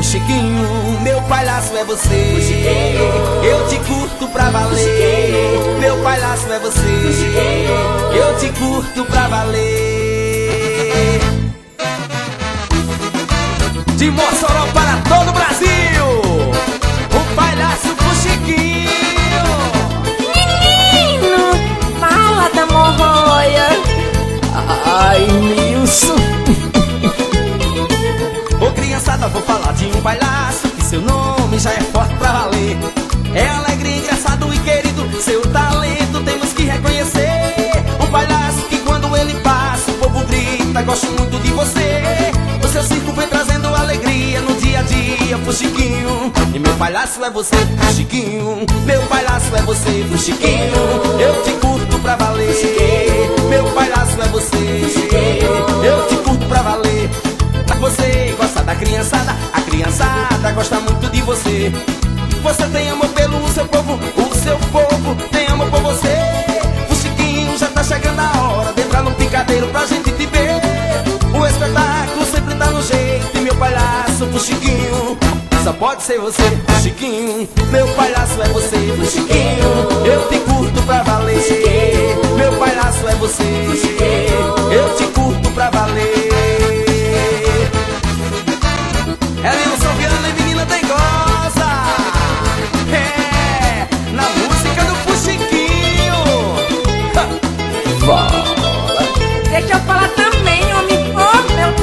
Fuxiquinho, meu palhaço é você. Fuxiquinho, eu te curto pra valer. Fuxiquinho, meu palhaço é você. Fuxiquinho, eu te curto pra valer. De Mossoró para todo o Brasil, o palhaço Fuxiquinho. Menino, fala da morroia. Ai, Nilson. Ô criançada, vou falar de um palhaço que seu nome já é forte pra valer. É alegre, engraçado e querido, seu talento temos que reconhecer. Um palhaço que quando ele passa o povo grita, gosto muito de você. O seu circo vem trazendo alegria no dia a dia, Fuxiquinho. E meu palhaço é você, Fuxiquinho. Meu palhaço é você, Fuxiquinho. Eu te curto pra valer. Meu palhaço é você, Fuxiquinho. Eu te curto pra valer. Você gosta da criançada, a criançada gosta muito de você. Você tem amor pelo seu povo, o seu povo tem amor por você. Fuxiquinho, já tá chegando a hora de entrar no picadeiro pra gente te ver. O espetáculo sempre tá no jeito e meu palhaço Fuxiquinho só pode ser você, Fuxiquinho. Meu palhaço é você, Fuxiquinho. Eu te curto pra valer. Meu palhaço é você, Fuxiquinho. Eu te curto pra valer. Nilson Viana e menina dengosa. É, na música do Fuxiquinho. Bora. Deixa eu falar também, homem. Oh, meu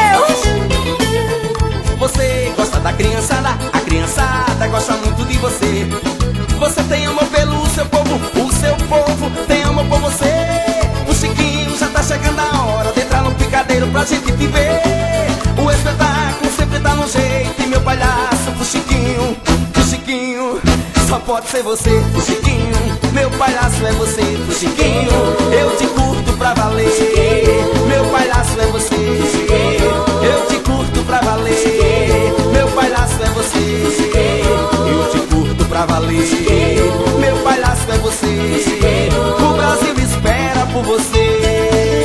Deus. Você gosta da criançada, a criançada gosta muito de você. Você tem amor pelo seu povo, o seu povo tem amor por você. Fuxiquinho, já tá chegando a hora de entrar no picadeiro pra gente te ver. O espetáculo sempre tá no jeito e meu palhaço Fuxiquinho, Fuxiquinho, só pode ser você, Fuxiquinho. Meu palhaço é você, Fuxiquinho. Eu te curto pra valer. Meu palhaço é você, Fuxiquinho. Eu te curto pra valer. Meu palhaço é você, Fuxiquinho. Eu te curto pra valer. Meu palhaço é você, o Brasil espera por você.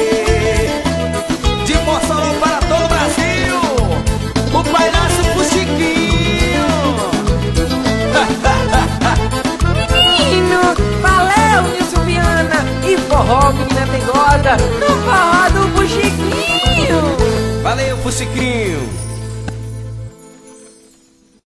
De Mossoró para todo o Brasil, o palhaço Fuxiquinho. Menino, valeu, Nilson Viana. E forró, menina dengosa, no forró do Fuxiquinho. Valeu, Fuxiquinho.